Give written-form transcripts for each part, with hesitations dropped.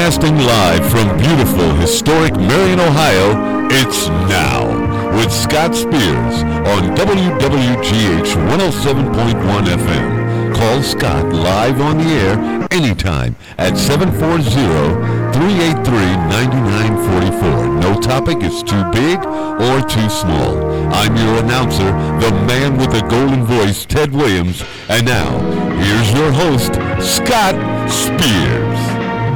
Broadcasting live from beautiful, historic Marion, Ohio, it's Now with Scott Spears on WWGH 107.1 FM. Call Scott live on the air anytime at 740-383-9944. No topic is too big or too small. I'm your announcer, the man with the golden voice, Ted Williams. And now, here's your host, Scott Spears.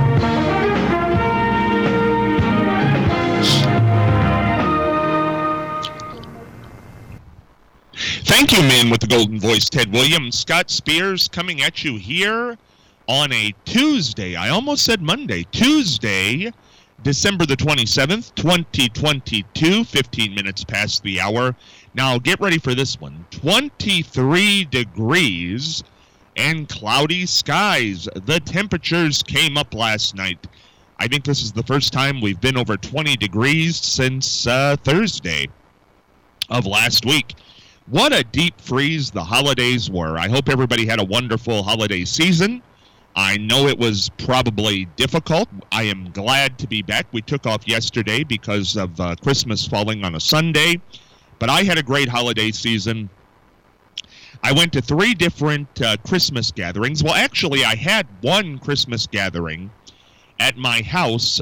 Thank you, man with the golden voice, Ted Williams. Scott Spears coming at you here on a Tuesday. I almost said Monday. Tuesday, December the 27th, 2022, 15 minutes past the hour. Now, get ready for this one. 23 degrees and cloudy skies. The temperatures came up last night. I think this is the first time we've been over 20 degrees since Thursday of last week. What a deep freeze the holidays were. I hope everybody had a wonderful holiday season. I know it was probably difficult. I am glad to be back. We took off yesterday because of Christmas falling on a Sunday, but I had a great holiday season. I went to 3 different Christmas gatherings. Well, actually, I had one Christmas gathering at my house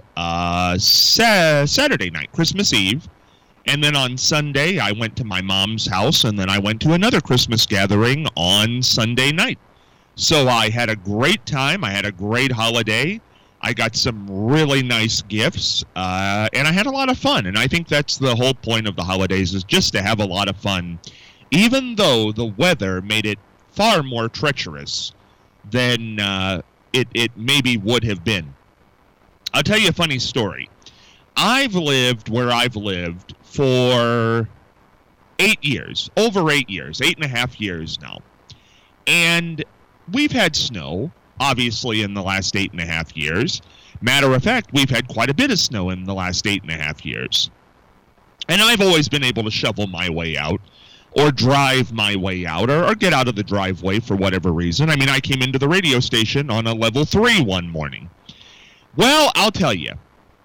Saturday night, Christmas Eve. And then on Sunday, I went to my mom's house, and then I went to another Christmas gathering on Sunday night. So I had a great time. I had a great holiday. I got some really nice gifts, and I had a lot of fun. And I think that's the whole point of the holidays, is just to have a lot of fun, even though the weather made it far more treacherous than it maybe would have been. I'll tell you a funny story. I've lived where I've lived for 8 years, over 8 years, 8.5 years now. And we've had snow, obviously, in the last 8.5 years. Matter of fact, we've had quite a bit of snow in the last 8.5 years. And I've always been able to shovel my way out, or drive my way out, or get out of the driveway for whatever reason. I mean, I came into the radio station on a level 3 one morning. Well, I'll tell you.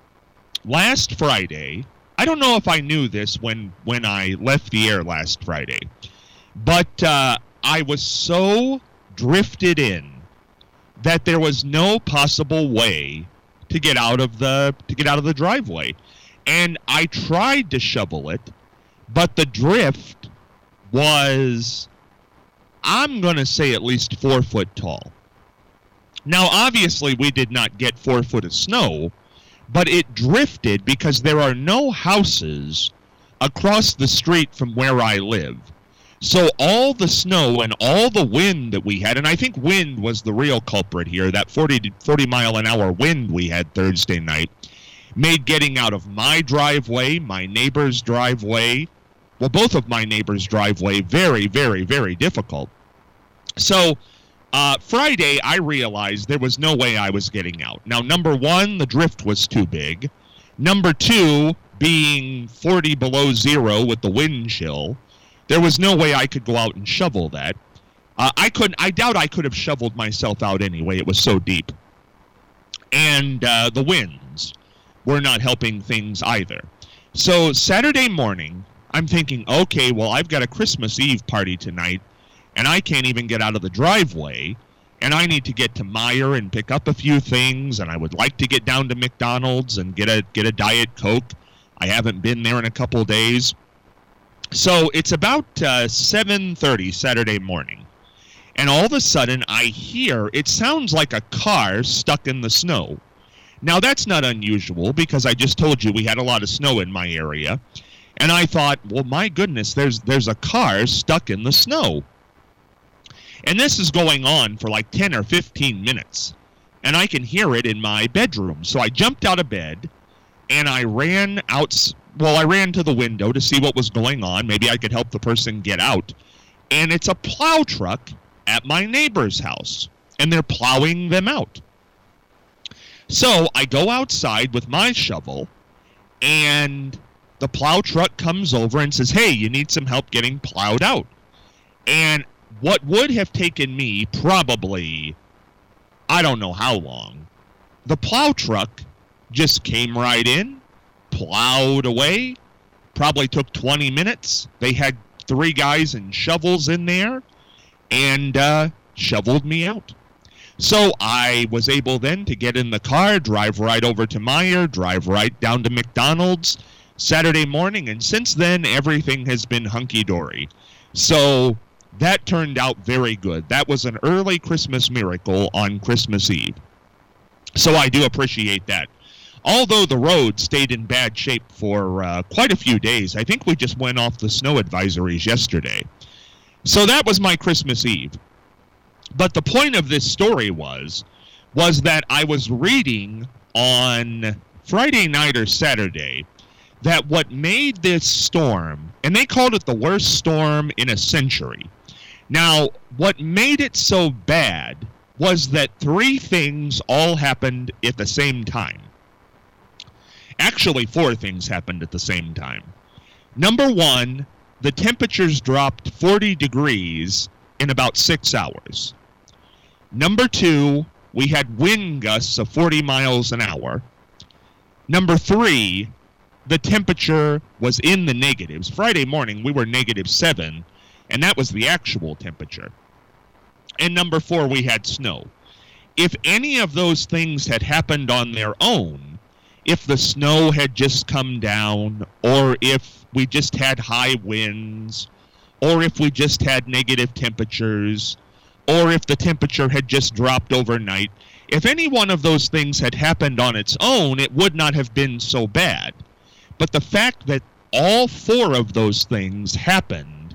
Last Friday, I don't know if I knew this when I left the air last Friday, but I was so drifted in that there was no possible way to get out of the driveway, and I tried to shovel it, but the drift was, I'm going to say, at least 4 foot tall. Now, obviously, we did not get 4 foot of snow, but it drifted because there are no houses across the street from where I live. So all the snow and all the wind that we had, and I think wind was the real culprit here, that 40 mile an hour wind we had Thursday night, made getting out of my driveway, my neighbor's driveway, well, both of my neighbor's driveway, very, very, very difficult. So Friday, I realized there was no way I was getting out. Now, number one, the drift was too big. Number two, being 40 below zero with the wind chill, there was no way I could go out and shovel that. I doubt I could have shoveled myself out anyway. It was so deep. And the winds were not helping things either. So Saturday morning, I'm thinking, okay, well, I've got a Christmas Eve party tonight, and I can't even get out of the driveway, and I need to get to Meijer and pick up a few things, and I would like to get down to McDonald's and get a Diet Coke. I haven't been there in a couple days. So it's about 7:30 Saturday morning, and all of a sudden I hear, it sounds like a car stuck in the snow. Now, that's not unusual, because I just told you we had a lot of snow in my area, and I thought, well, my goodness, there's a car stuck in the snow. And this is going on for like 10 or 15 minutes. And I can hear it in my bedroom. So I jumped out of bed, and I ran out. Well, I ran to the window to see what was going on. Maybe I could help the person get out. And it's a plow truck at my neighbor's house. And they're plowing them out. So I go outside with my shovel, and the plow truck comes over and says, hey, you need some help getting plowed out. And what would have taken me probably, I don't know how long, the plow truck just came right in, plowed away, probably took 20 minutes. They had 3 guys and shovels in there and shoveled me out. So I was able then to get in the car, drive right over to Meijer, drive right down to McDonald's Saturday morning, and since then everything has been hunky-dory. So that turned out very good. That was an early Christmas miracle on Christmas Eve. So I do appreciate that. Although the road stayed in bad shape for quite a few days. I think we just went off the snow advisories yesterday. So that was my Christmas Eve. But the point of this story was that I was reading on Friday night or Saturday that what made this storm, and they called it the worst storm in a century. Now, what made it so bad was that 3 things all happened at the same time. Actually, 4 things happened at the same time. Number 1, the temperatures dropped 40 degrees in about 6 hours. Number 2, we had wind gusts of 40 miles an hour. Number 3, the temperature was in the negatives. Friday morning, we were -7, and that was the actual temperature. And number 4, we had snow. If any of those things had happened on their own, if the snow had just come down, or if we just had high winds, or if we just had negative temperatures, or if the temperature had just dropped overnight, if any one of those things had happened on its own, it would not have been so bad. But the fact that all 4 of those things happened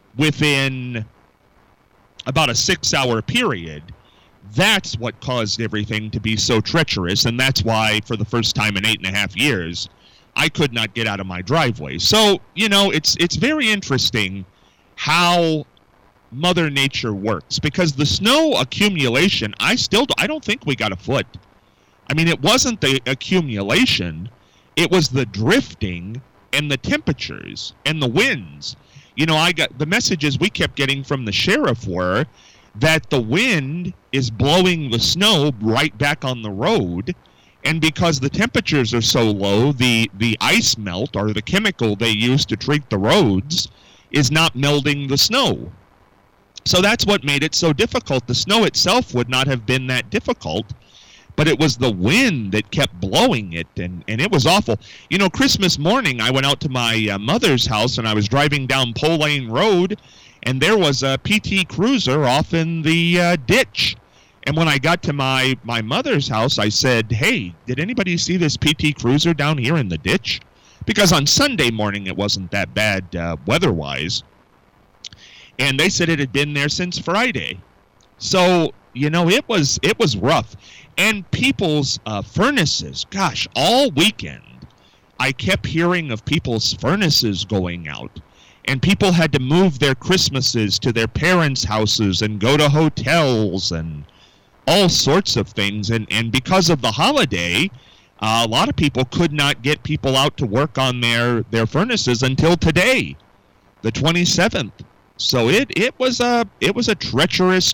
within about a 6-hour period, that's what caused everything to be so treacherous, and that's why, for the first time in 8.5 years, I could not get out of my driveway. So, it's very interesting how Mother Nature works, because the snow accumulation, I don't think we got a foot. I mean, it wasn't the accumulation, it was the drifting and the temperatures and the winds. I got the messages we kept getting from the sheriff were that the wind is blowing the snow right back on the road, and because the temperatures are so low, the ice melt, or the chemical they use to treat the roads, is not melting the snow. So that's what made it so difficult. The snow itself would not have been that difficult, but it was the wind that kept blowing it, and it was awful. Christmas morning, I went out to my mother's house, and I was driving down Pole Lane Road, and there was a PT Cruiser off in the ditch. And when I got to my mother's house, I said, "Hey, did anybody see this PT Cruiser down here in the ditch?" Because on Sunday morning, it wasn't that bad weather-wise. And they said it had been there since Friday. So, it was rough. And people's furnaces, gosh, all weekend, I kept hearing of people's furnaces going out. And people had to move their Christmases to their parents' houses and go to hotels and all sorts of things. And because of the holiday, a lot of people could not get people out to work on their furnaces until today, the 27th. So it was a treacherous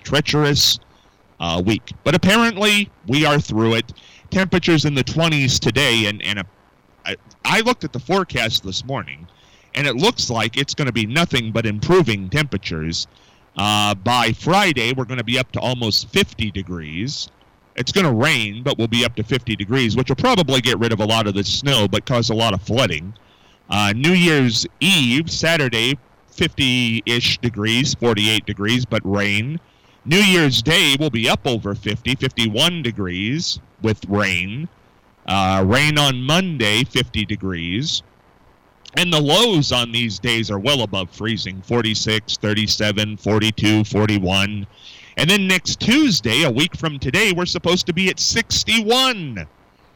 week. But apparently we are through it. Temperatures in the 20s today, and I looked at the forecast this morning, and it looks like it's going to be nothing but improving temperatures. By Friday, we're going to be up to almost 50 degrees. It's going to rain, but we'll be up to 50 degrees, which will probably get rid of a lot of the snow, but cause a lot of flooding. New Year's Eve, Saturday, 50-ish degrees, 48 degrees, but rain. New Year's Day will be up over 50, 51 degrees with rain. Rain on Monday, 50 degrees. And the lows on these days are well above freezing, 46, 37, 42, 41. And then next Tuesday, a week from today, we're supposed to be at 61.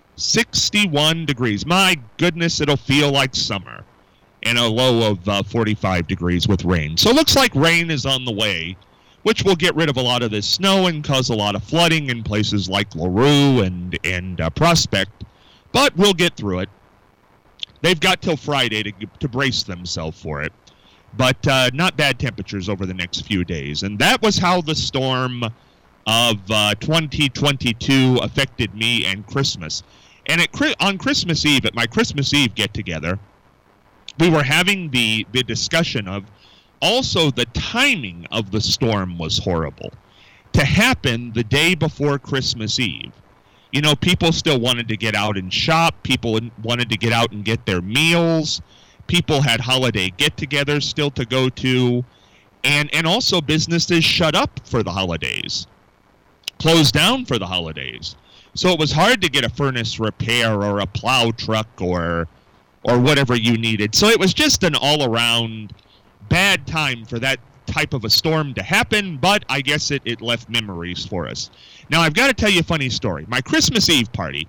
61 degrees. My goodness, it'll feel like summer. And a low of 45 degrees with rain. So it looks like rain is on the way, which will get rid of a lot of this snow and cause a lot of flooding in places like LaRue and Prospect. But we'll get through it. They've got till Friday to brace themselves for it. But not bad temperatures over the next few days. And that was how the storm of 2022 affected me and Christmas. And on Christmas Eve, at my Christmas Eve get-together, we were having the discussion of also the timing of the storm was horrible. To happen the day before Christmas Eve. You know, people still wanted to get out and shop. People wanted to get out and get their meals. People had holiday get-togethers still to go to. And also businesses shut up for the holidays. Closed down for the holidays. So it was hard to get a furnace repair or a plow truck or whatever you needed. So it was just an all-around bad time for that type of a storm to happen, but I guess it left memories for us. Now, I've got to tell you a funny story. My Christmas Eve party,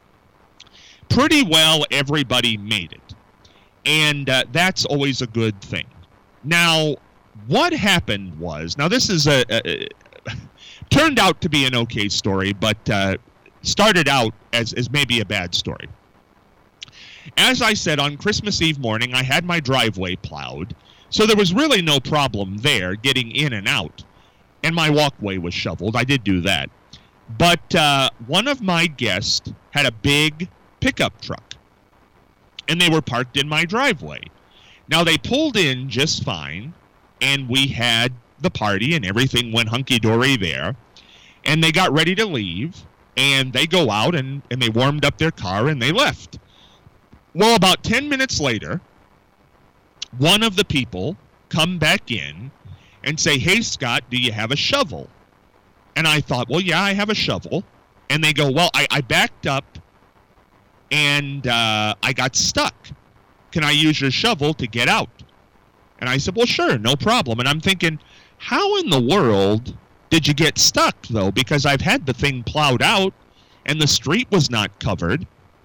pretty well everybody made it. And that's always a good thing. Now, what happened was, now this is turned out to be an okay story, but started out as maybe a bad story. As I said, on Christmas Eve morning, I had my driveway plowed, so there was really no problem there getting in and out. And my walkway was shoveled. I did do that. But one of my guests had a big pickup truck, and they were parked in my driveway. Now, they pulled in just fine, and we had the party, and everything went hunky-dory there. And they got ready to leave, and they go out, and they warmed up their car, and they left. Well, about 10 minutes later, one of the people come back in and say, "Hey, Scott, do you have a shovel?" And I thought, well, yeah, I have a shovel. And they go, well, I backed up and I got stuck. Can I use your shovel to get out? And I said, well, sure, no problem. And I'm thinking, how in the world did you get stuck, though? Because I've had the thing plowed out and the street was not covered.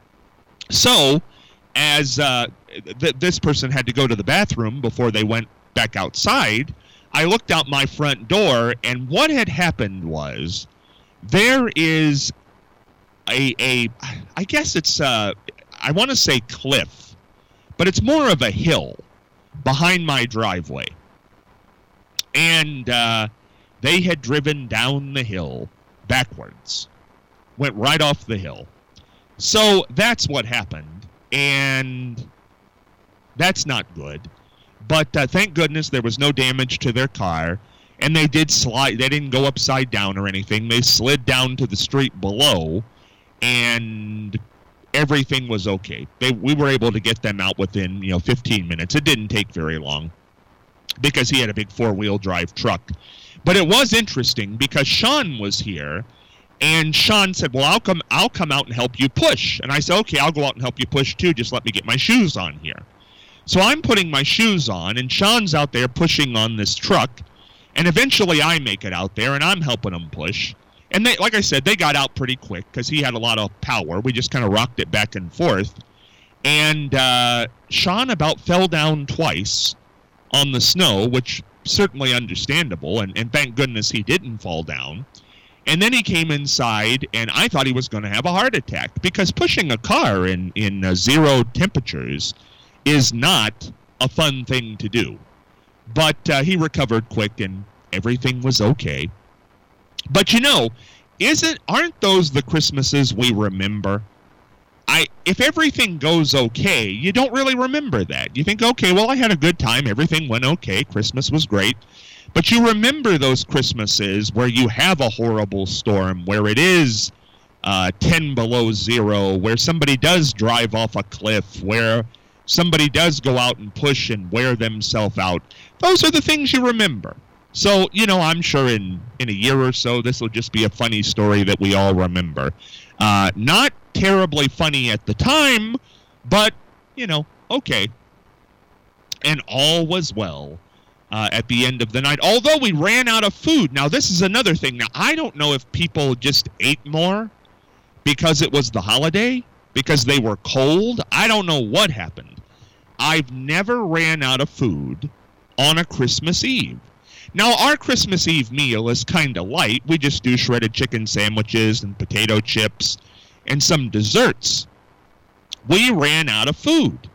So as this person had to go to the bathroom before they went back outside, I looked out my front door, and what had happened was there is I guess it's, I want to say cliff, but it's more of a hill behind my driveway. And they had driven down the hill backwards, went right off the hill. So that's what happened, and that's not good. But thank goodness there was no damage to their car, and they did slide. They didn't go upside down or anything. They slid down to the street below, and everything was okay. We were able to get them out within 15 minutes. It didn't take very long because he had a big four-wheel drive truck. But it was interesting because Sean was here, and Sean said, well, I'll come out and help you push. And I said, okay, I'll go out and help you push too. Just let me get my shoes on here. So I'm putting my shoes on, and Sean's out there pushing on this truck, and eventually I make it out there, and I'm helping him push. And they, like I said, they got out pretty quick because he had a lot of power. We just kind of rocked it back and forth. And Sean about fell down twice on the snow, which certainly understandable, and thank goodness he didn't fall down. And then he came inside, and I thought he was going to have a heart attack because pushing a car in 0 temperatures is not a fun thing to do. But he recovered quick, and everything was okay. But aren't those the Christmases we remember? If everything goes okay, you don't really remember that. You think, okay, well, I had a good time, everything went okay, Christmas was great. But you remember those Christmases where you have a horrible storm, where it is 10 below zero, where somebody does drive off a cliff, where somebody does go out and push and wear themselves out. Those are the things you remember. So, I'm sure in a year or so, this will just be a funny story that we all remember. Not terribly funny at the time, but, okay. And all was well at the end of the night, although we ran out of food. Now, this is another thing. Now, I don't know if people just ate more because it was the holiday, because they were cold. I don't know what happened. I've never ran out of food on a Christmas Eve. Now, our Christmas Eve meal is kind of light. We just do shredded chicken sandwiches and potato chips and some desserts. We ran out of food.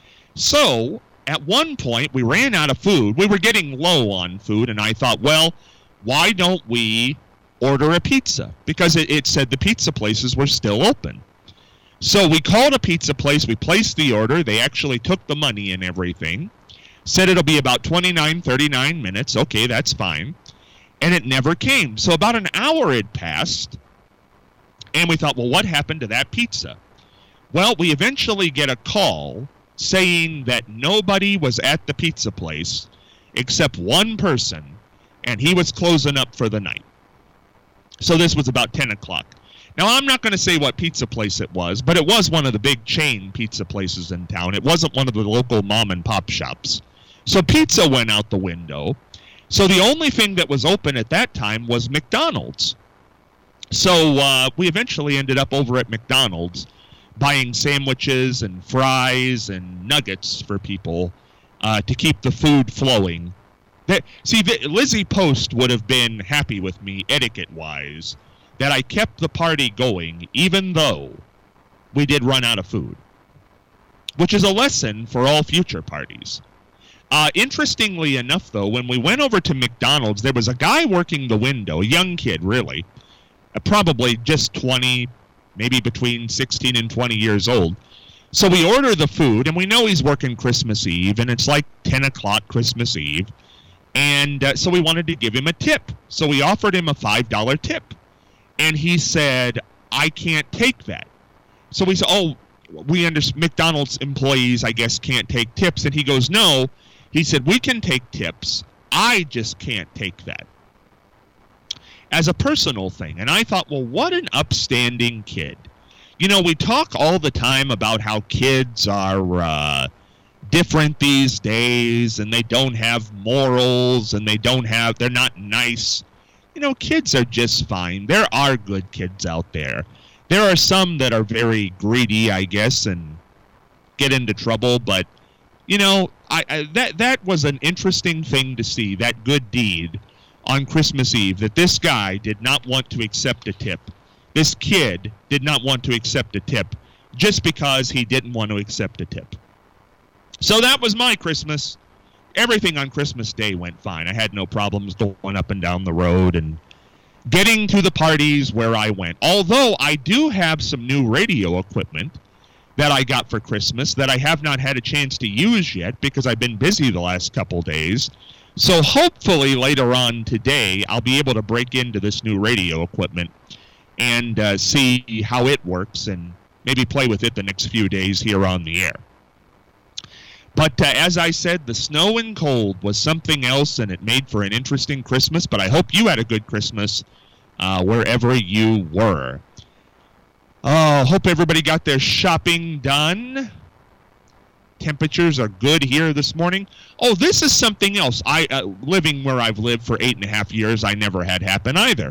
So, at one point, we ran out of food. We were getting low on food, and I thought, well, why don't we order a pizza because it said the pizza places were still open. So we called a pizza place. We placed the order. They actually took the money and everything. Said it'll be about 29, 39 minutes. Okay, that's fine. And it never came. So about an hour had passed. And we thought, well, what happened to that pizza? Well, we eventually get a call saying that nobody was at the pizza place except one person, and he was closing up for the night. So this was about 10 o'clock. Now, I'm not going to say what pizza place it was, but it was one of the big chain pizza places in town. It wasn't one of the local mom and pop shops. So pizza went out the window. So the only thing that was open at that time was McDonald's. So we eventually ended up over at McDonald's buying sandwiches and fries and nuggets for people to keep the food flowing. Lizzie Post would have been happy with me etiquette-wise that I kept the party going even though we did run out of food, which is a lesson for all future parties. Interestingly enough, though, when we went over to McDonald's, there was a guy working the window, a young kid, really, probably just 20, maybe between 16 and 20 years old. So we order the food, and we know he's working Christmas Eve, and it's like 10 o'clock Christmas Eve. And so we wanted to give him a tip. So we offered him a $5 tip. And he said, I can't take that. So we said, oh, we understand McDonald's employees, I guess, can't take tips. And he goes, no. He said, we can take tips. I just can't take that. As a personal thing. And I thought, well, what an upstanding kid. You know, we talk all the time about how kids are different these days, and they don't have morals, and they're not nice. You know, kids are just fine. There are good kids out there. There are some that are very greedy, I guess, and get into trouble. But, you know, that was an interesting thing to see, that good deed on Christmas Eve, that this guy did not want to accept a tip. This kid did not want to accept a tip just because he didn't want to accept a tip. So that was my Christmas. Everything on Christmas Day went fine. I had no problems going up and down the road and getting to the parties where I went. Although I do have some new radio equipment that I got for Christmas that I have not had a chance to use yet because I've been busy the last couple days. So hopefully later on today I'll be able to break into this new radio equipment and see how it works and maybe play with it the next few days here on the air. But as I said, the snow and cold was something else, and it made for an interesting Christmas. But I hope you had a good Christmas wherever you were. Oh, hope everybody got their shopping done. Temperatures are good here this morning. Oh, this is something else. Living where I've lived for 8.5 years, I never had happen either.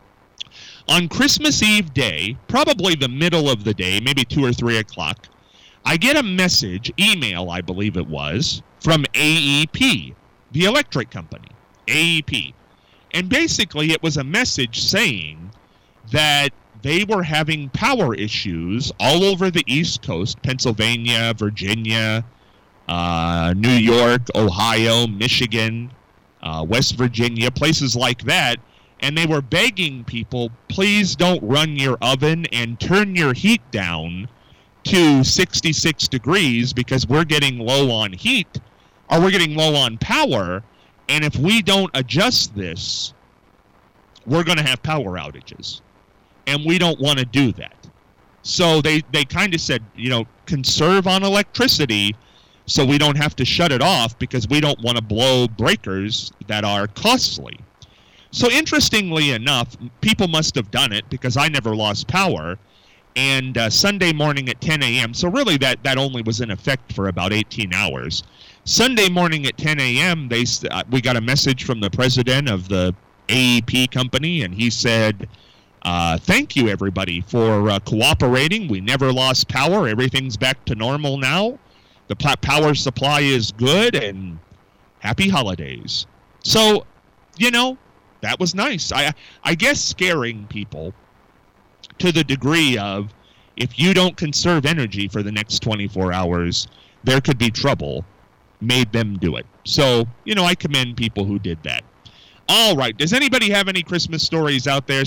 On Christmas Eve day, probably the middle of the day, maybe 2 or 3 o'clock, I get a message, email I believe it was, from AEP, the electric company, AEP. And basically it was a message saying that they were having power issues all over the East Coast, Pennsylvania, Virginia, New York, Ohio, Michigan, West Virginia, places like that. And they were begging people, please don't run your oven and turn your heat down to 66 degrees because we're getting low on heat or we're getting low on power, and if we don't adjust this, we're going to have power outages, and we don't want to do that. So they kind of said, you know, conserve on electricity so we don't have to shut it off because we don't want to blow breakers that are costly. So interestingly enough, people must have done it because I never lost power. And Sunday morning at 10 a.m., so really that only was in effect for about 18 hours. Sunday morning at 10 a.m., we got a message from the president of the AEP company, and he said, thank you, everybody, for cooperating. We never lost power. Everything's back to normal now. The power supply is good, and happy holidays. So, you know, that was nice. I guess scaring people to the degree of, if you don't conserve energy for the next 24 hours, there could be trouble, made them do it. So, you know, I commend people who did that. All right. Does anybody have any Christmas stories out there?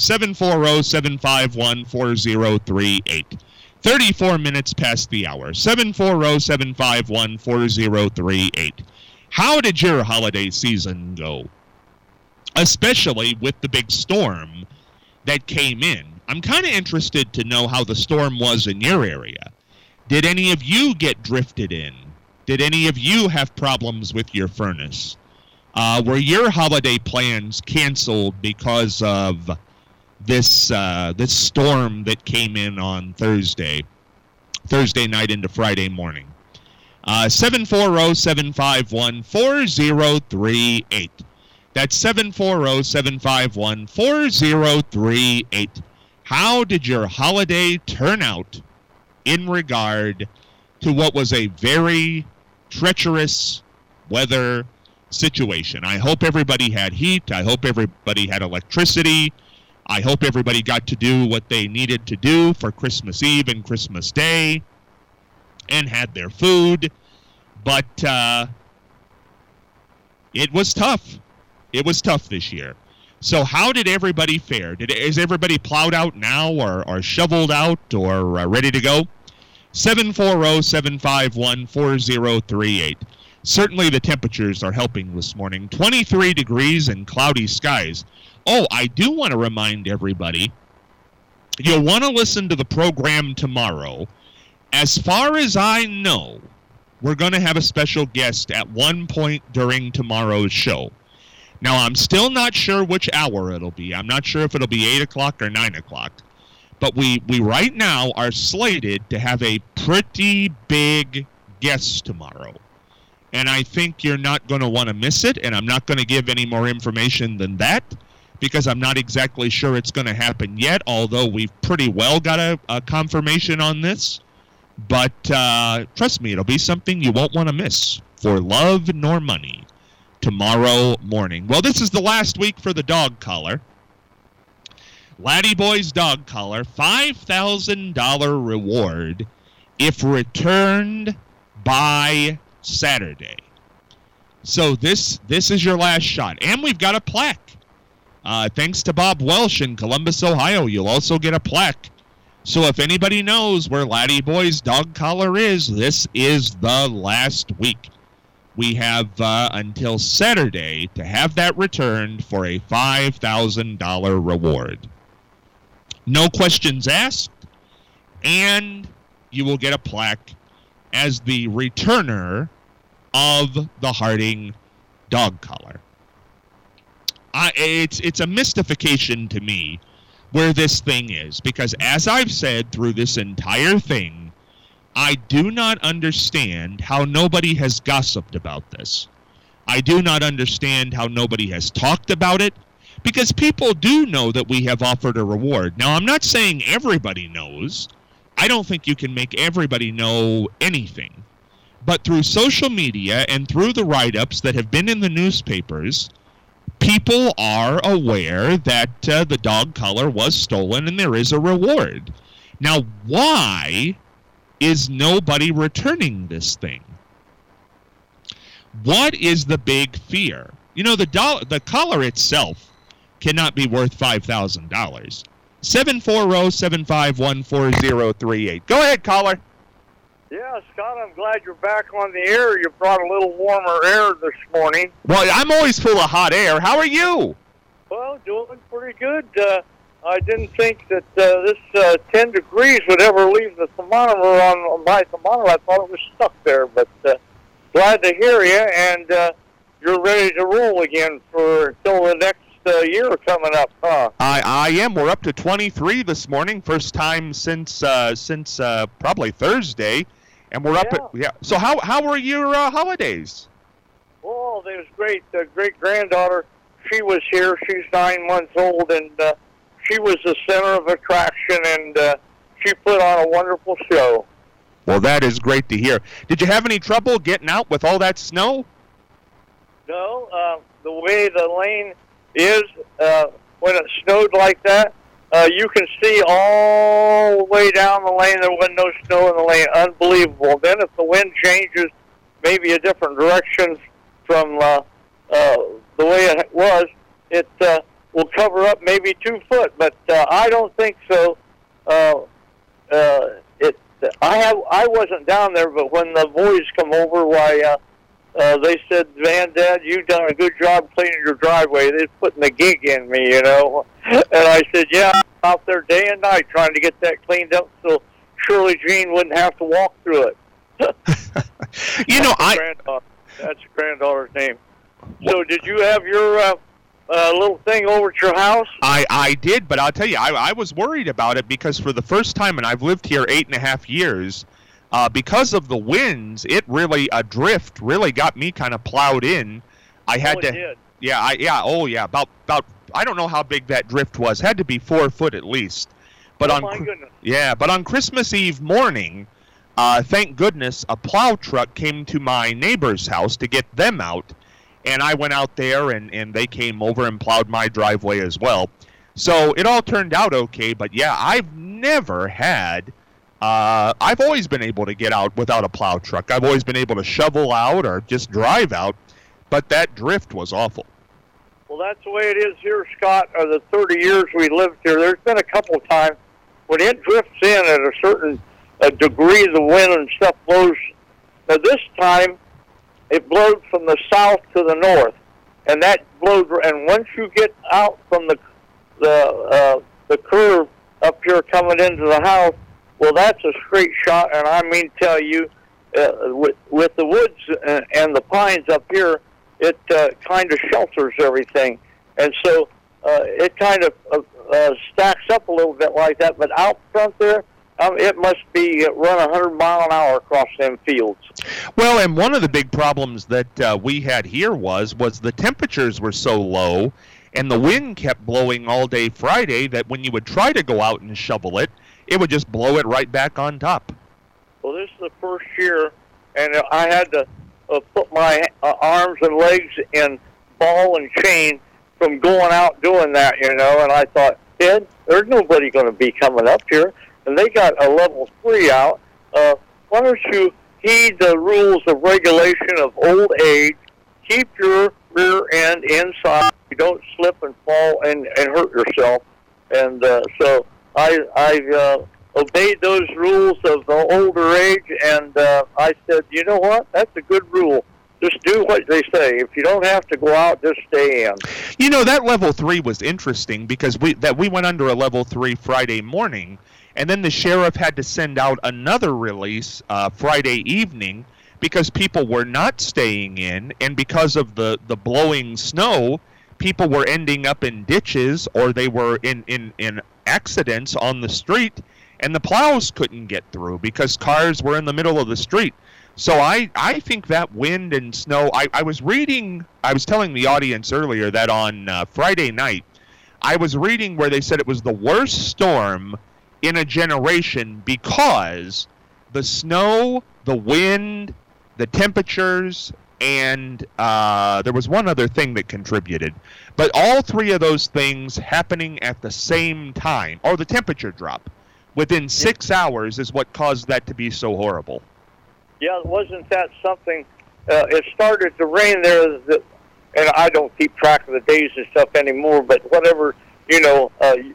740-751-4038. 34 minutes past the hour. 740-751-4038. How did your holiday season go? Especially with the big storm that came in. I'm kind of interested to know how the storm was in your area. Did any of you get drifted in? Did any of you have problems with your furnace? Were your holiday plans canceled because of this storm that came in on Thursday night into Friday morning? 740-751-4038. That's 740-751-4038. How did your holiday turn out in regard to what was a very treacherous weather situation? I hope everybody had heat. I hope everybody had electricity. I hope everybody got to do what they needed to do for Christmas Eve and Christmas Day and had their food. But it was tough. It was tough this year. So how did everybody fare? Is everybody plowed out now or shoveled out or ready to go? 740-751-4038. Certainly the temperatures are helping this morning. 23 degrees and cloudy skies. Oh, I do want to remind everybody, you'll want to listen to the program tomorrow. As far as I know, we're going to have a special guest at one point during tomorrow's show. Now, I'm still not sure which hour it'll be. I'm not sure if it'll be 8 o'clock or 9 o'clock. But we right now are slated to have a pretty big guest tomorrow. And I think you're not going to want to miss it, and I'm not going to give any more information than that because I'm not exactly sure it's going to happen yet, although we've pretty well got a confirmation on this. But trust me, it'll be something you won't want to miss for Love Nor Money tomorrow morning. Well, this is the last week for the dog collar. Laddie Boy's dog collar, $5,000 reward if returned by Saturday. So this is your last shot. And we've got a plaque. Thanks to Bob Welsh in Columbus, Ohio, you'll also get a plaque. So if anybody knows where Laddie Boy's dog collar is, this is the last week. We have until Saturday to have that returned for a $5,000 reward. No questions asked, and you will get a plaque as the returner of the Harding dog collar. It's a mystification to me where this thing is, because as I've said through this entire thing, I do not understand how nobody has gossiped about this. I do not understand how nobody has talked about it, because people do know that we have offered a reward. Now, I'm not saying everybody knows. I don't think you can make everybody know anything. But through social media and through the write-ups that have been in the newspapers, people are aware that the dog collar was stolen and there is a reward. Now, why is nobody returning this thing? What is the big fear? You know, the collar itself cannot be worth $5,000. 740-751-4038. Go ahead, caller. Yeah, Scott, I'm glad you're back on the air. You brought a little warmer air this morning. Well, I'm always full of hot air. How are you? Well, doing pretty good. I didn't think that this 10 degrees would ever leave the thermometer on my thermometer. I thought it was stuck there, but glad to hear you, and you're ready to roll again until the next year coming up, huh? I am. We're up to 23 this morning, first time since probably Thursday, and we're up at So how were your holidays? Oh, it was great. The great-granddaughter, she was here. She's 9 months old, and she was the center of attraction, and she put on a wonderful show. Well, that is great to hear. Did you have any trouble getting out with all that snow? No. The way the lane is, when it snowed like that, you can see all the way down the lane. There wasn't no snow in the lane. Unbelievable. Then if the wind changes maybe a different direction from the way it was, it will cover up maybe 2 foot, but I don't think so. I wasn't down there, but when the boys come over, why they said, "Man, Dad, you've done a good job cleaning your driveway. They're putting the gig in me, you know." And I said, "Yeah, I'm out there day and night trying to get that cleaned up so Shirley Jean wouldn't have to walk through it." That's a granddaughter's name. So did you have your little thing over at your house? I did, but I'll tell you, I was worried about it because for the first time, and I've lived here 8.5 years, because of the winds, a drift really got me kind of plowed in. I had to. Did. Yeah. About I don't know how big that drift was. Had to be 4 foot at least. But my goodness. Yeah, but on Christmas Eve morning, thank goodness, a plow truck came to my neighbor's house to get them out. And I went out there, and they came over and plowed my driveway as well. So it all turned out okay. But, yeah, I've never had I've always been able to get out without a plow truck. I've always been able to shovel out or just drive out. But that drift was awful. Well, that's the way it is here, Scott. The 30 years we lived here, there's been a couple of times when it drifts in at a certain degree, the wind and stuff blows. Now, this time, it blowed from the south to the north, and that blowed. And once you get out from the curve up here coming into the house, well, that's a straight shot. And I mean, tell you, with the woods and the pines up here, it kind of shelters everything, and so it kind of stacks up a little bit like that. But out front there, it must be run 100 mile an hour across them fields. Well, and one of the big problems that we had here was the temperatures were so low, and the wind kept blowing all day Friday that when you would try to go out and shovel it, it would just blow it right back on top. Well, this is the first year, and I had to put my arms and legs in ball and chain from going out doing that, you know. And I thought, Ed, there's nobody going to be coming up here. And they got a level 3 out. Why don't you heed the rules of regulation of old age? Keep your rear end inside. You don't slip and fall and hurt yourself. And so I obeyed those rules of the older age, and I said, you know what? That's a good rule. Just do what they say. If you don't have to go out, just stay in. You know, that level 3 was interesting because we went under a level 3 Friday morning, and then the sheriff had to send out another release Friday evening because people were not staying in, and because of the blowing snow, people were ending up in ditches or they were in accidents on the street, and the plows couldn't get through because cars were in the middle of the street. So I think that wind and snow, I was telling the audience earlier that on Friday night, I was reading where they said it was the worst storm in a generation because the snow, the wind, the temperatures, and there was one other thing that contributed. But all three of those things happening at the same time, or the temperature drop, within 6 hours is what caused that to be so horrible. Yeah, wasn't that something? It started to rain there, and I don't keep track of the days and stuff anymore, but whatever, you know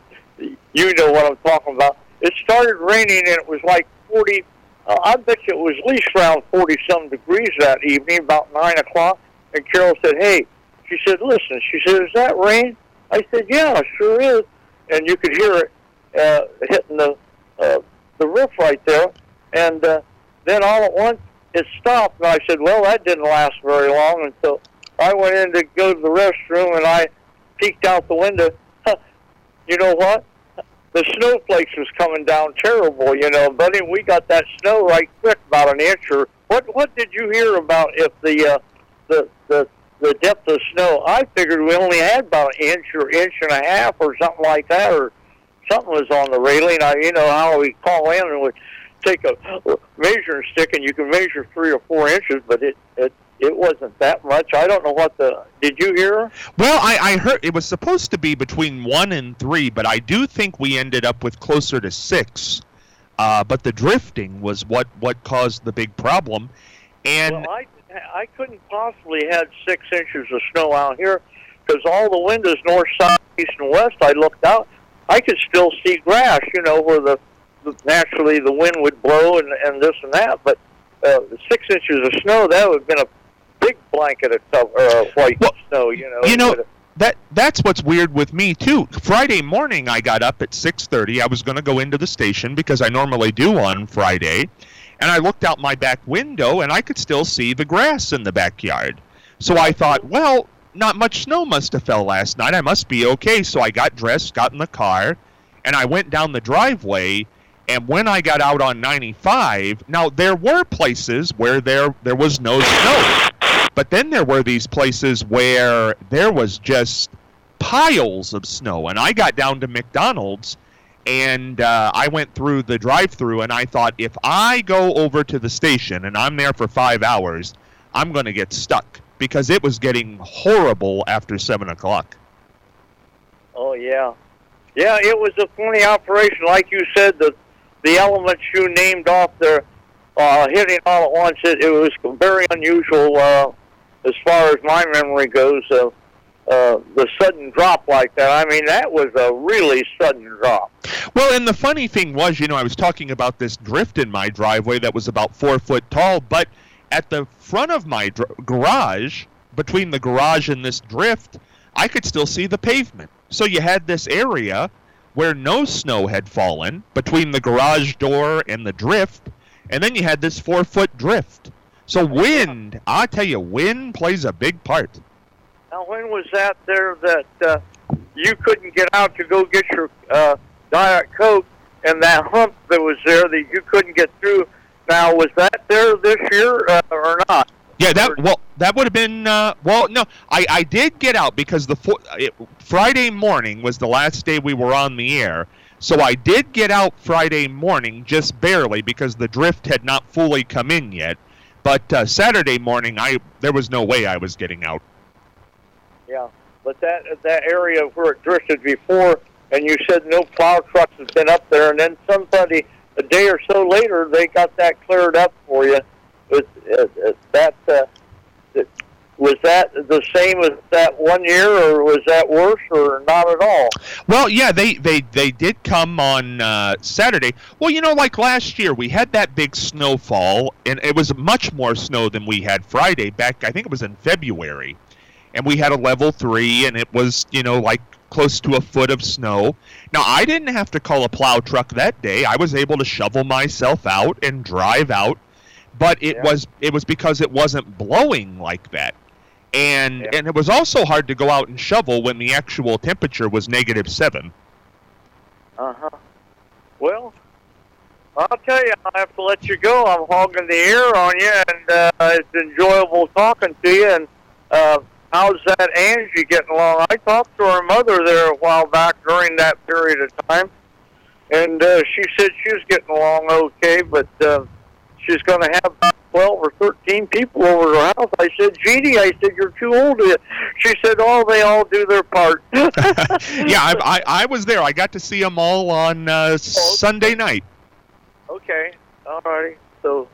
what I'm talking about. It started raining, and it was like 40, I bet you it was at least around 40-some degrees that evening, about 9 o'clock, and Carol said, hey, she said, listen, she said, is that rain? I said, yeah, it sure is, and you could hear it hitting the roof right there, and then all at once, it stopped, and I said, well, that didn't last very long, and so I went in to go to the restroom, and I peeked out the window. You know what? The snowflakes was coming down terrible, you know, buddy. We got that snow right quick, about an inch. Or what did you hear about if the depth of snow? I figured we only had about an inch or inch and a half or something like that, or something was on the railing. You know how we call in and we take a measuring stick and you can measure 3 or 4 inches, but it wasn't that much. I don't know did you hear? Well, I heard it was supposed to be between 1 and 3, but I do think we ended up with closer to 6. But the drifting was what caused the big problem. And well, I couldn't possibly have 6 inches of snow out here because all the windows, north, south, east, and west, I looked out, I could still see grass, where naturally the wind would blow and this and that. But 6 inches of snow, that would have been a big blanket of white snow, That's what's weird with me, too. Friday morning, I got up at 6:30. I was going to go into the station because I normally do on Friday. And I looked out my back window, and I could still see the grass in the backyard. So I thought, well, not much snow must have fell last night. I must be okay. So I got dressed, got in the car, and I went down the driveway. And when I got out on 95, now there were places where there was no snow. But then there were these places where there was just piles of snow. And I got down to McDonald's, and I went through the drive-thru, and I thought, if I go over to the station and I'm there for 5 hours, I'm going to get stuck because it was getting horrible after 7 o'clock. Oh, yeah. Yeah, it was a funny operation. Like you said, the elements you named off there hitting all at once, it was very unusual as far as my memory goes. The sudden drop like that. I mean, that was a really sudden drop. Well, and the funny thing was, I was talking about this drift in my driveway that was about 4 foot tall, but at the front of my garage, between the garage and this drift, I could still see the pavement. So you had this area where no snow had fallen between the garage door and the drift, and then you had this 4 foot drift. So wind, I tell you, wind plays a big part. Now, when was that there that you couldn't get out to go get your Diet Coke, and that hump that was there that you couldn't get through? Now, was that there this year or not? Yeah, that would have been, no, I did get out because Friday morning was the last day we were on the air. So I did get out Friday morning, just barely, because the drift had not fully come in yet. But Saturday morning, there was no way I was getting out. Yeah, but that area where it drifted before, and you said no plow trucks have been up there, and then somebody, a day or so later, they got that cleared up for you. Was that the same as that 1 year, or was that worse, or not at all? Well, yeah, they did come on Saturday. Well, like last year, we had that big snowfall, and it was much more snow than we had Friday back, I think it was in February. And we had a level 3, and it was, like close to a foot of snow. Now, I didn't have to call a plow truck that day. I was able to shovel myself out and drive out. But it was because it wasn't blowing like that. And it was also hard to go out and shovel when the actual temperature was -7. Uh-huh. Well, I'll tell you, I'll have to let you go. I'm hogging the air on you, and it's enjoyable talking to you. And how's that Angie getting along? I talked to her mother there a while back during that period of time, and she said she was getting along okay, but she's going to have about 12 or 13 people over her house. I said, Jeannie, you're too old. She said, oh, they all do their part. Yeah, I was there. I got to see them all on Sunday night. Okay, all righty. So,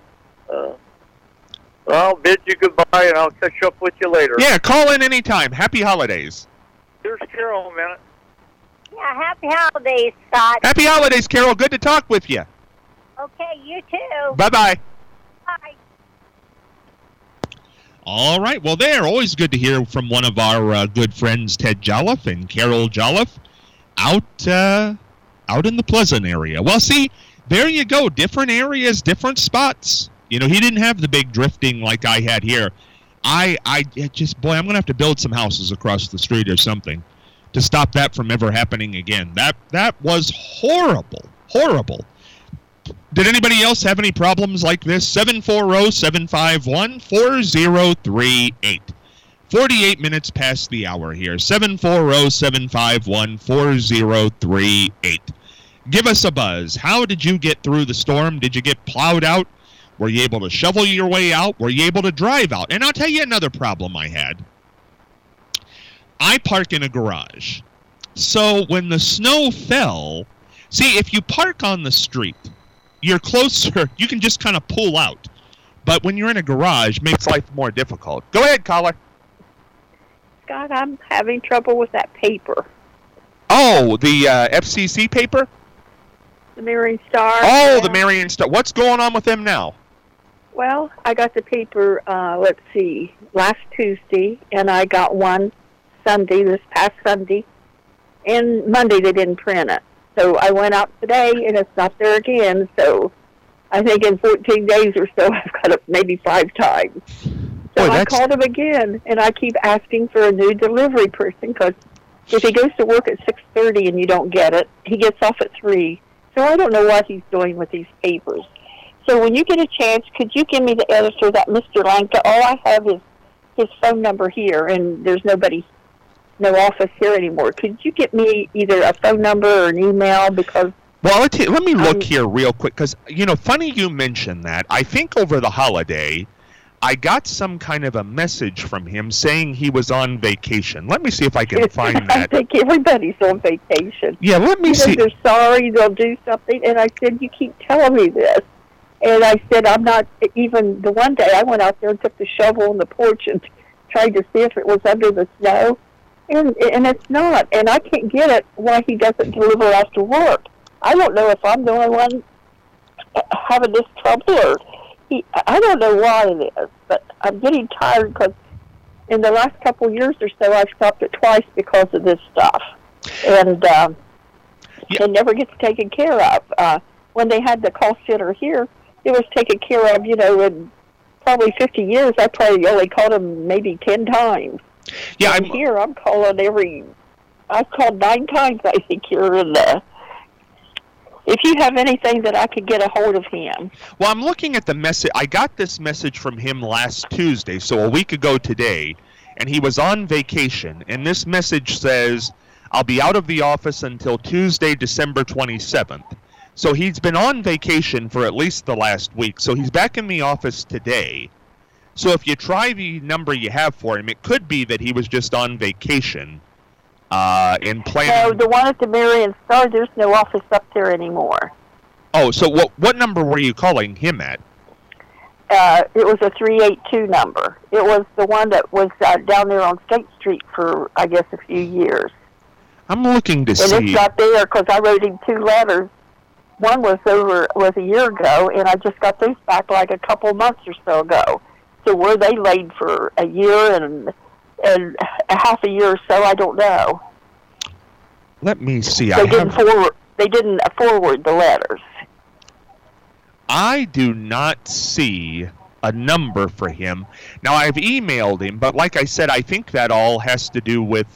I'll bid you goodbye, and I'll catch up with you later. Yeah, call in anytime. Happy holidays. Here's Carol a minute. Yeah, happy holidays, Scott. Happy holidays, Carol. Good to talk with you. Okay, you too. Bye-bye. Bye. All right. Well, always good to hear from one of our good friends, Ted Jolliffe and Carol Jolliffe, out in the Pleasant area. Well, see, there you go. Different areas, different spots. He didn't have the big drifting like I had here. I'm going to have to build some houses across the street or something to stop that from ever happening again. That was horrible. Horrible. Did anybody else have any problems like this? 740-751-4038. 48 minutes past the hour here. 740-751-4038. Give us a buzz. How did you get through the storm? Did you get plowed out? Were you able to shovel your way out? Were you able to drive out? And I'll tell you another problem I had. I park in a garage. So when the snow fell, see, if you park on the street, you're closer, you can just kind of pull out. But when you're in a garage, it makes life more difficult. Go ahead, caller. Scott, I'm having trouble with that paper. Oh, the FCC paper? The Marion Star. Oh, the Marion Star. What's going on with them now? Well, I got the paper, let's see, last Tuesday, and I got one Sunday, this past Sunday, and Monday they didn't print it. So I went out today, and it's not there again, so I think in 14 days or so I've got it maybe 5 times. So I called him again, and I keep asking for a new delivery person, because if he goes to work at 6:30 and you don't get it, he gets off at 3. So I don't know what he's doing with these papers. So when you get a chance, could you give me the editor, that Mr. Lanka? All I have is his phone number here, and there's no office here anymore. Could you get me either a phone number or an email? Because well, let me look here real quick, because, funny you mentioned that. I think over the holiday, I got some kind of a message from him saying he was on vacation. Let me see if I can find that. I think everybody's on vacation. Yeah, let me see. They're sorry, they'll do something. And I said, you keep telling me this. And I said, I'm not even, the one day I went out there and took the shovel on the porch and tried to see if it was under the snow. And it's not. And I can't get it why he doesn't deliver after work. I don't know if I'm the only one having this trouble, or I don't know why it is, but I'm getting tired because in the last couple of years or so, I've stopped it twice because of this stuff. And it never gets taken care of. When they had the call center here, it was taken care of, in probably 50 years. I probably only called them maybe 10 times. Yeah, I'm calling I've called 9 times, I think, here in the... If you have anything that I could get a hold of him. Well, I'm looking at the message. I got this message from him last Tuesday, so a week ago today, and he was on vacation. And this message says, I'll be out of the office until Tuesday, December 27th. So he's been on vacation for at least the last week. So he's back in the office today. So if you try the number you have for him, it could be that he was just on vacation. And planning. No, the one at the Marion Star, there's no office up there anymore. Oh, so what number were you calling him at? It was a 382 number. It was the one that was down there on State Street for, I guess, a few years. I'm looking to see. And it's not there because I wrote him 2 letters. One was a year ago, and I just got those back like a couple months or so ago. So were they laid for a year and a half a year or so? I don't know. Let me see. They didn't forward the letters. I do not see a number for him. Now, I've emailed him, but like I said, I think that all has to do with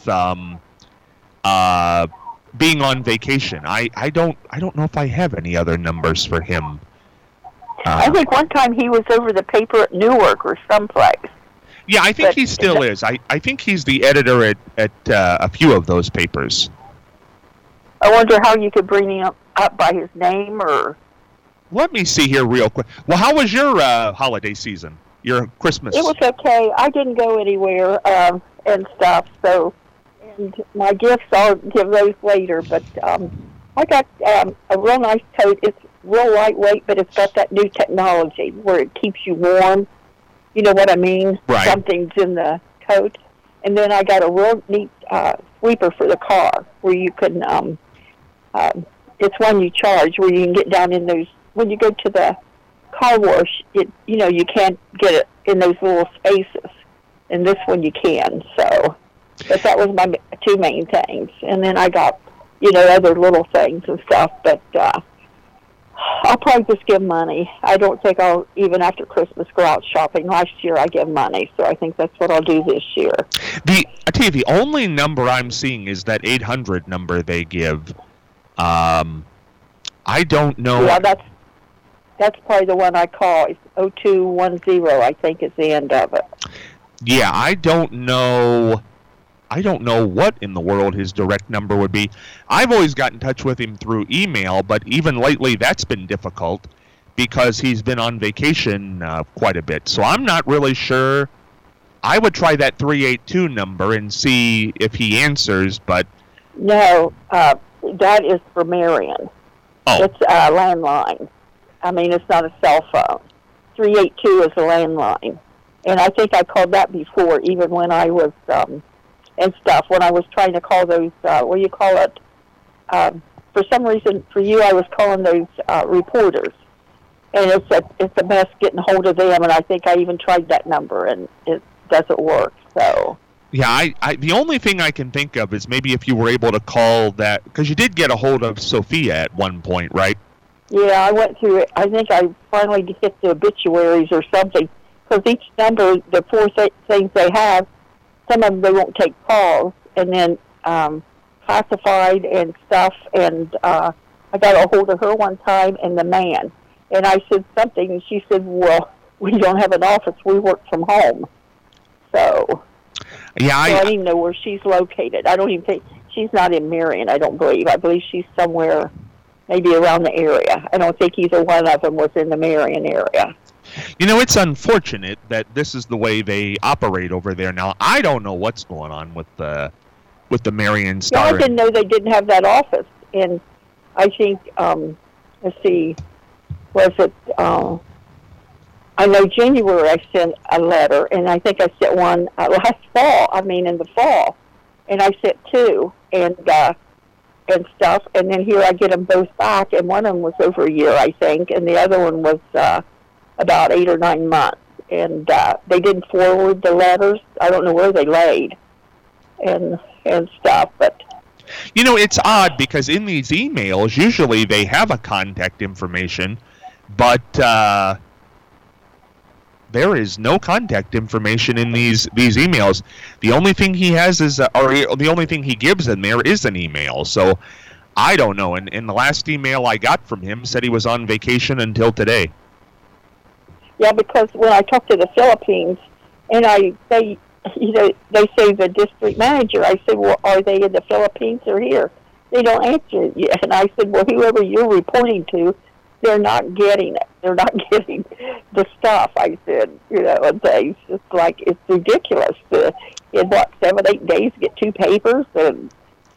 being on vacation. I don't know if I have any other numbers for him. I think one time he was over the paper at Newark or someplace. Yeah, I think he still is. I think he's the editor at a few of those papers. I wonder how you could bring him up by his name or... Let me see here real quick. Well, how was your holiday season? Your Christmas? It was okay. I didn't go anywhere and stuff, so... And my gifts, I'll give those later, but I got a real nice tote. It's real lightweight, but it's got that new technology where it keeps you warm. You know what I mean? Right. Something's in the tote. And then I got a real neat sweeper for the car where you can, it's one you charge where you can get down in those, when you go to the car wash, you can't get it in those little spaces. And this one you can, so. But that was my 2 main things. And then I got, other little things and stuff, but I'll probably just give money. I don't think I'll, even after Christmas, go out shopping. Last year I gave money, so I think that's what I'll do this year. I tell you, the only number I'm seeing is that 800 number they give. I don't know. Yeah, that's probably the one I call. It's 0210, I think, is the end of it. Yeah, I don't know what in the world his direct number would be. I've always got in touch with him through email, but even lately that's been difficult because he's been on vacation quite a bit. So I'm not really sure. I would try that 382 number and see if he answers, but... No, that is for Marion. Oh. It's a landline. I mean, it's not a cell phone. 382 is a landline. And I think I called that before, even when I was... and stuff when I was trying to call those, what do you call it? For some reason, for you, I was calling those reporters. And it's a mess getting hold of them, and I think I even tried that number, and it doesn't work, so... Yeah, I the only thing I can think of is maybe if you were able to call that, because you did get a hold of Sophia at one point, right? Yeah, I went through it. I think I finally hit the obituaries or something, because each number, the four things they have, some of them they won't take calls, and then classified and stuff, and I got a hold of her one time and the man, and I said something, and she said, well, we don't have an office, we work from home, so... Yeah, I don't even know where she's located. I don't even think she's not in Marion. I don't believe. I believe she's somewhere, maybe around the area. I don't think either one of them was in the Marion area. You know, it's unfortunate that this is the way they operate over there now. I don't know what's going on with the Marion Star. Yeah, I didn't know they didn't have that office. And I think, let's see, was it? I know January I sent a letter, and I think I sent one last fall. I mean, in the fall, and I sent two, and stuff. And then here I get them both back, and one of them was over a year, I think, and the other one was about 8 or 9 months. And they didn't forward the letters. I don't know where they laid, and stuff. But you know, it's odd because in these emails, usually they have a contact information, but. There is no contact information in these emails. The only thing he has is, or the only thing he gives in there is an email. So I don't know. And the last email I got from him said he was on vacation until today. Yeah, because when I talk to the Philippines, and they say the district manager, I said, well, are they in the Philippines or here? They don't answer. And I said, well, whoever you're reporting to, they're not getting it. They're not getting the stuff. I said, and things. It's like, it's ridiculous to, in 7-8 days, get 2 papers. And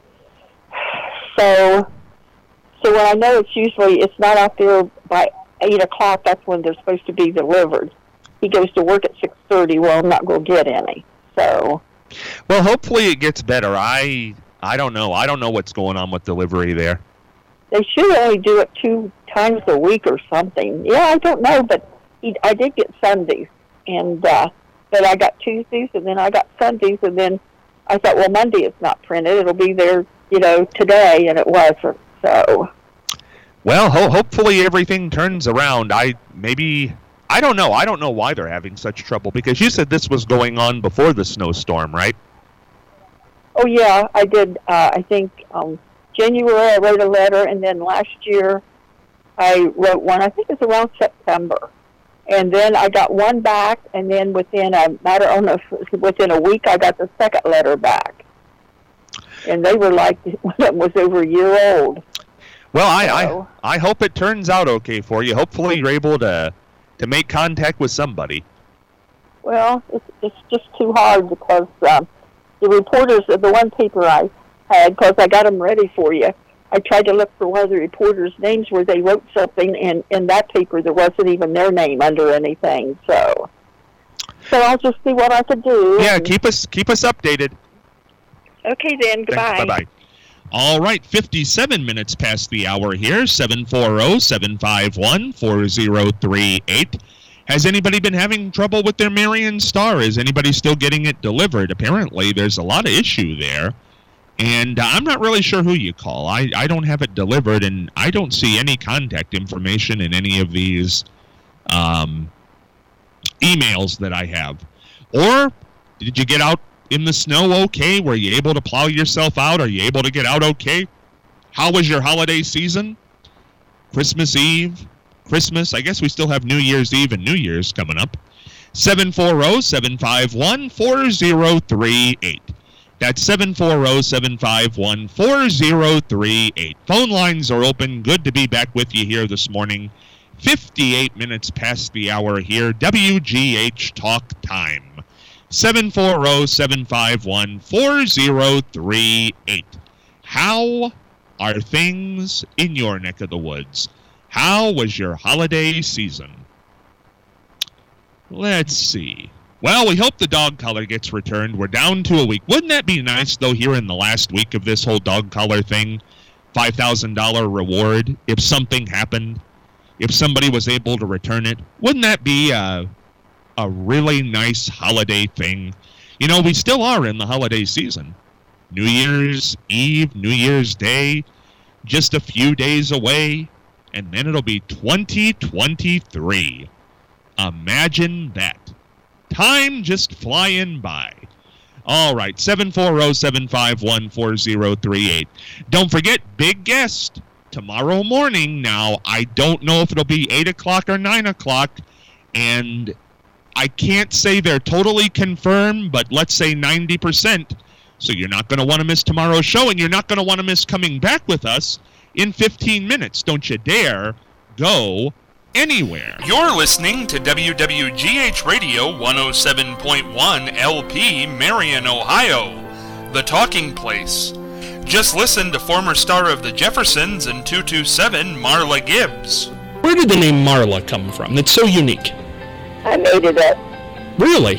so when I know it's not out there by 8 o'clock, that's when they're supposed to be delivered. He goes to work at 6:30. Well, I'm not going to get any. So. Well, hopefully it gets better. I don't know. I don't know what's going on with delivery there. They should only do it 2 times a week or something. Yeah, I don't know, but I did get Sundays, and but I got Tuesdays, and then I got Sundays, and then I thought, well, Monday is not printed; it'll be there, today, and it wasn't. So, well, hopefully everything turns around. I don't know. I don't know why they're having such trouble because you said this was going on before the snowstorm, right? Oh yeah, I did. I think. January, I wrote a letter, and then last year I wrote one, I think it was around September. And then I got one back, and then within a week, I got the second letter back. And they were like, one of them was over a year old. Well, I hope it turns out okay for you. Hopefully you're able to make contact with somebody. Well, it's just too hard because the reporters of the one paper I had, because I got them ready for you. I tried to look for one of the reporters' names where they wrote something, and in that paper there wasn't even their name under anything. So I'll just see what I could do. Yeah, keep us updated. Okay then, goodbye. Thanks, bye-bye. All right, 57 minutes past the hour here, 740-751-4038. Has anybody been having trouble with their Marion Star? Is anybody still getting it delivered? Apparently there's a lot of issue there. And I'm not really sure who you call. I don't have it delivered, and I don't see any contact information in any of these emails that I have. Or did you get out in the snow okay? Were you able to plow yourself out? Are you able to get out okay? How was your holiday season? Christmas Eve? Christmas? I guess we still have New Year's Eve and New Year's coming up. 740-751-4038. That's 740-751-4038. Phone lines are open. Good to be back with you here this morning. 58 minutes past the hour here. WGH Talk Time. 740-751-4038. How are things in your neck of the woods? How was your holiday season? Let's see. Well, we hope the dog collar gets returned. We're down to a week. Wouldn't that be nice, though, here in the last week of this whole dog collar thing? $5,000 reward if something happened, if somebody was able to return it. Wouldn't that be a really nice holiday thing? You know, we still are in the holiday season. New Year's Eve, New Year's Day, just a few days away, and then it'll be 2023. Imagine that. Time just flying by. All right, 740-751-4038. Don't forget, big guest tomorrow morning. Now, I don't know if it'll be 8 o'clock or 9 o'clock, and I can't say they're totally confirmed, but let's say 90%. So you're not going to want to miss tomorrow's show, and you're not going to want to miss coming back with us in 15 minutes. Don't you dare go anywhere. You're listening to WWGH Radio 107.1 LP, Marion, Ohio, the talking place. Just listen to former star of the Jeffersons and 227, Marla Gibbs. Where did the name Marla come from? That's so unique. I made it up. Really?